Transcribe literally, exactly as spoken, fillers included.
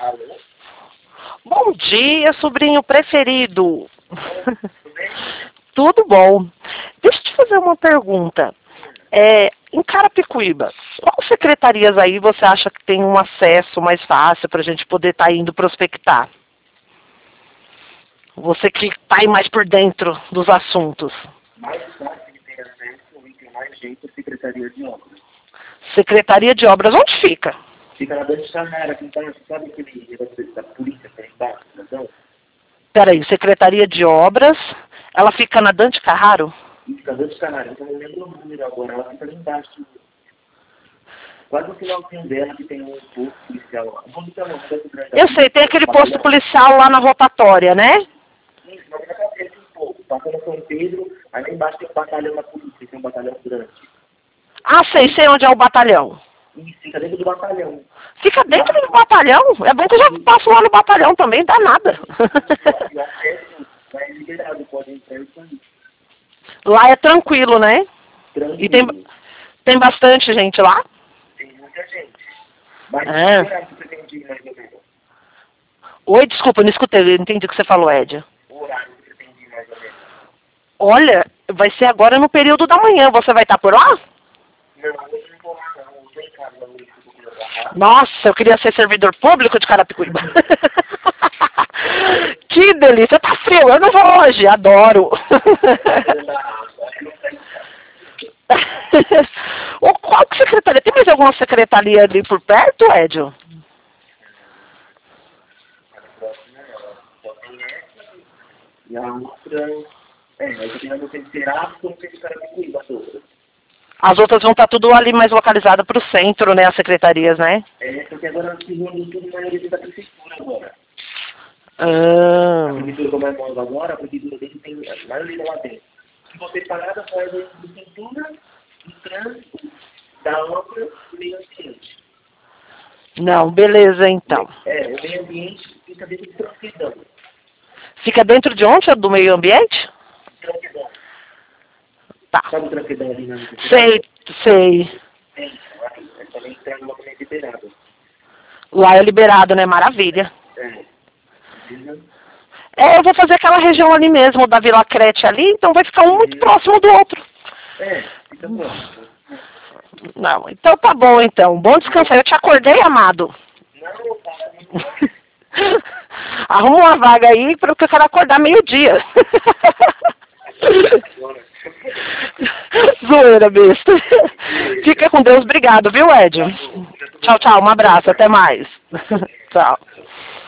Alô? Bom dia, sobrinho preferido. Tudo bem? Tudo bom. Deixa eu te fazer uma pergunta. É, em Carapicuíba, qual secretarias aí você acha que tem um acesso mais fácil para a gente poder estar indo prospectar? Você que está aí mais por dentro dos assuntos. Mais fácil de ter acesso e tem mais jeito a Secretaria de Obras. Secretaria de Obras, onde fica? Fica na Dante Carrara, aqui embaixo, sabe aquele negócio da polícia que tem embaixo, cidadão? Peraí, Secretaria de Obras, ela fica na Dante Carraro? E fica Dante Carrara, então eu não lembro o número agora, ela fica lá embaixo. Quase no finalzinho dela que tem um posto policial lá. Não fica não, fica atrás da Eu sei, tem aquele posto policial lá na rotatória, né? Isso, mas na cabeça um pouco. Passa no São Pedro, aí lá embaixo tem um batalhão da polícia, tem um batalhão grande. Ah, sei, sei onde é o batalhão. E fica dentro do batalhão. Fica dentro do batalhão? É bom que eu já passo lá no batalhão também, dá nada. E o acesso lá é liberado, pode entrar e sair. Lá é tranquilo, né? Tranquilo. E tem, tem bastante gente lá? Tem muita gente. Mas É. que horário que você tem de ir mais ou menos? Oi, desculpa, eu não escutei, eu não entendi o que você falou, Ed. O horário que você tem de ir mais ou menos? Olha, vai ser agora no período da manhã, você vai estar por lá? Não, eu não vou lá não, eu tô em casa, não sei se eu quero trabalhar. Nossa, eu queria ser servidor público de Carapicuíba. Que delícia, tá frio, eu não vou hoje, adoro. Ô, qual que secretaria? Tem mais alguma secretaria ali por perto, Edio? E a outra... É, mas eu tenho no Penteirado, como que ficar com Cuiba, as outras. As outras vão estar tudo ali mais localizadas para o centro, né, as secretarias, né? É, porque agora se reúne tudo na maioria da prefeitura agora. Ah. A prefeitura como é nova agora, a prefeitura dele tem a maioria lá dentro. Se você parada, faz a infraestrutura, do trânsito, da obra e meio ambiente. Não, beleza então. É, o meio ambiente fica dentro de Tranquidão. Fica dentro de onde? Do meio ambiente? Tranquidão. Tá. Sabe o Tranquidão ali na Minas? Sei, sei. Tem, é também tem uma também liberada. Lá é liberado, né? Maravilha. É. É, eu vou fazer aquela região ali mesmo, da Vila Crete ali, então vai ficar um muito próximo do outro. É, fica próximo. Não, então tá bom então. Bom descanso. Eu te acordei, amado. Não, tá muito bom. Arruma uma vaga aí para eu quero acordar meio-dia. Zoeira, besta. Fica com Deus. Obrigado, viu, Ed? Tchau, tchau. Um abraço. Até mais. Tchau.